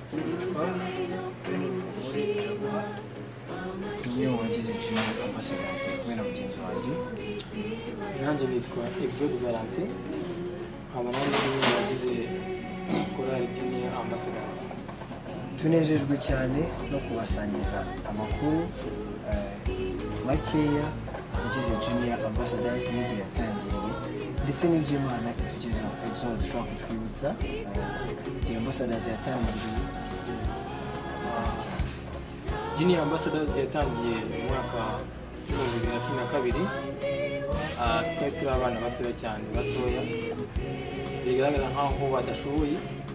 Nitwa Benin Muri Iraguha, umwe mu bagize Junior Ambassadors, ndi kumwe na mugenzi wanjye. Nanjye nitwa Exode Valentin, nkaba nanjye umwe mu bagize korali Junior Ambassadors. Tunejejwe cyane no kubasangiza amakuru makeya ugize Junior Ambassadors n'igihe yatangiriye ndetse n'iby'Imana itugezaho. Exode, ushobora kutwibutsa igihe Ambassadors yatangiriye? Junior Ambassadors yatangiye mu mwaka wa 2012. Twari turi abana batoya cyane, batoya bigaragara nk'aho badashoboye.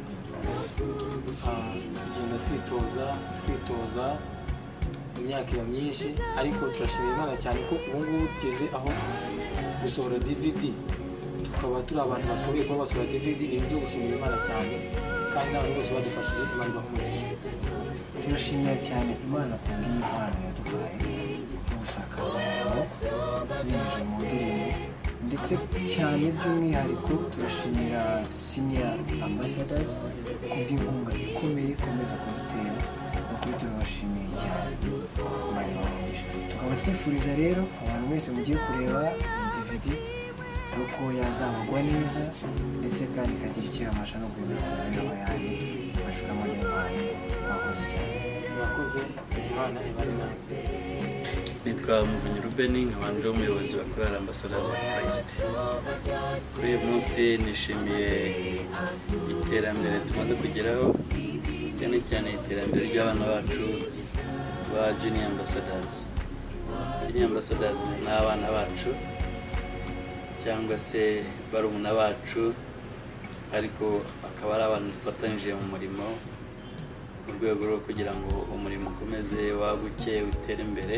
Tugenda twitoza imyaka iba myinshi, ariko turashimira Imana cyane ko ubu ngubu tugeze aho gusohora DVD, tukaba turi abantu bashoboye kuba basohora DVD. Ni ibyo gushimira Imana cyane, kandi n'abantu bose badufashije, Imana ibaha umugisha. Turashimira cyane Imana kubw'impano yaduhaye yo gusakaza umurimo tubinyujije mu ndirimbo, ndetse cyane by'umwihariko turashimira Senior Ambassadors kubw'inkunga ikomeye ikomeza kudutera, bakuri turabashimiye cyane. Imana ibaha umugisha. Tukaba twifuriza rero abantu mwese mugiye kureba iyi DVD yuko yazabagwa neza, ndetse kandi ikagira icyo yamasha no guhindura ku mibereho yanyu, ifashwamo n'Imana. Mwakoze cyane. Mwakoze, Imana ibane nawe. Nitwa Muvunyi Ruben, nkaba ndi umuyobozi wa Korali Ambassadors of Christ. Kuri uyu munsi nishimiye iterambere tumaze kugeraho, cyane cyane iterambere ry'abana bacu ba Junior Ambassadors. Junior Ambassadors ni abana bacu cyangwa se barumuna bacu, ariko akaba ari abantu dufatanyije mu murimo mu rwego rwo kugira ngo umurimo ukomeze waguke utere imbere.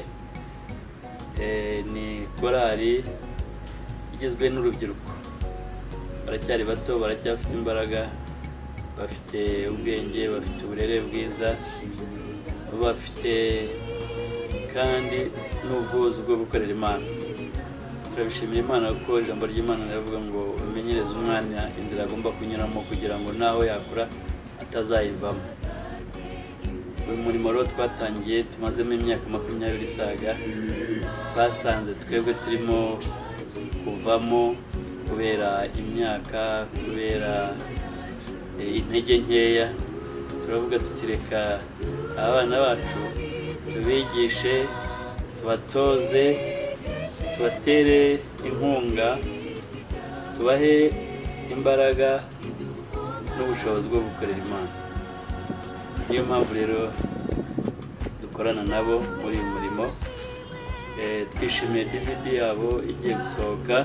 Ni korali igizwe n'urubyiruko, baracyari bato, baracyafite imbaraga, bafite ubwenge, bafite uburere bwiza, bafite kandi n'ubwuzu bwo gukorera Imana. Turabishimira Imana kuko ijambo ry'Imana riravuga ngo umenyereze umwana inzira agomba kunyuramo kugira ngo naho yakura atazayivamo. Uyu murimo rero twatangiye tumazemo imyaka 20 isaga, twasanze twebwe turimo kuvamo kubera imyaka, kubera intege nkeya. Turavuga tutireka abana bacu tubigishe, tubatoze, tubatere inkunga, tubahe imbaraga n'ubushobozi bwo gukorera Imana. Niyo mpamvu rero dukorana nabo muri uyu murimo. Twishimiye DVD yabo igiye gusohoka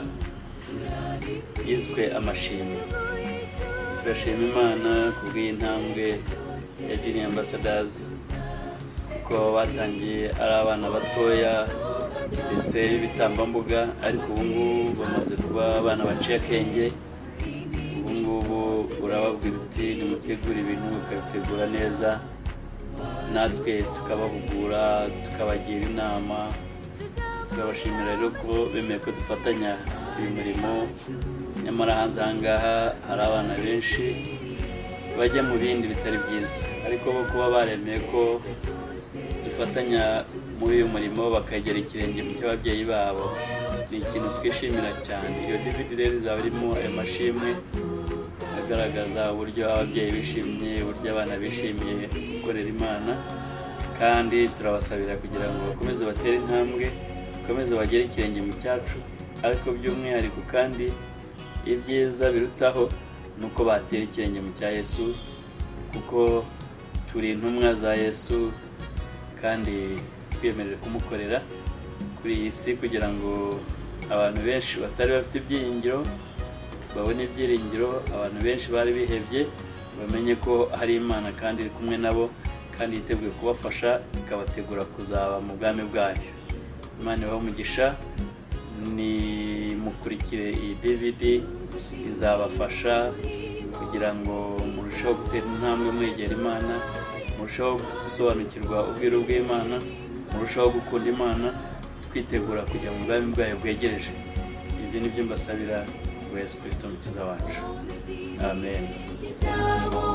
yiswe Amashimwe. Turashima Imana kubw'iyi ntambwe ya Junior Ambassadors, ko batangiye ari abana batoya ndetse b'ibitambambuga, ariko ubu ngubu bamaze kuba abana baciye akenge. Ubu ngubu urababwira uti nimutegura ibintu ukabitegura neza, natwe tukabahugura, tukabagira inama. Turabashimira rero ko bemeye ko dufatanya uyu murimo. Nyamara hanze aha ngaha hari abana benshi bajya mu bindi bitari byiza, ariko bo kuba baremeye ko dufatanya muri uyu murimo bakagera ikirenge mu cy'ababyeyi babo, ni ikintu twishimira cyane. Iyo DVD rero izaba irimo ayo mashimwe agaragaza uburyo ababyeyi bishimye, uburyo abana bishimiye gukorera Imana, kandi turabasabira kugira ngo bakomeze batere intambwe, bakomeze bagere ikirenge mu cyacu, ariko by'umwihariko kandi ibyiza birutaho nuko batera ikirenge mu cya Yesu, kuko turi intumwa za Yesu kandi twiyemerera kumukorera kuri iyi si, kugira ngo abantu benshi batari bafite ibyiringiro babone ibyiringiro, abantu benshi bari bihebye bamenye ko hari Imana kandi iri kumwe nabo, kandi yiteguye kubafasha, ikabategura kuzaba mu bwami bwayo. Imana ibahe umugisha. Ni mukurikire iyi DVD, izabafasha kugira ngo murusheho gutera intambwe mwegera Imana, murusheho gusobanukirwa ubwiru bw'Imana, murusheho gukunda Imana, twitegura kujya mu bwami bwayo bwegereje. Ibyo ni byo mbasabira Yesu Kristo Umukiza wacu. Amen.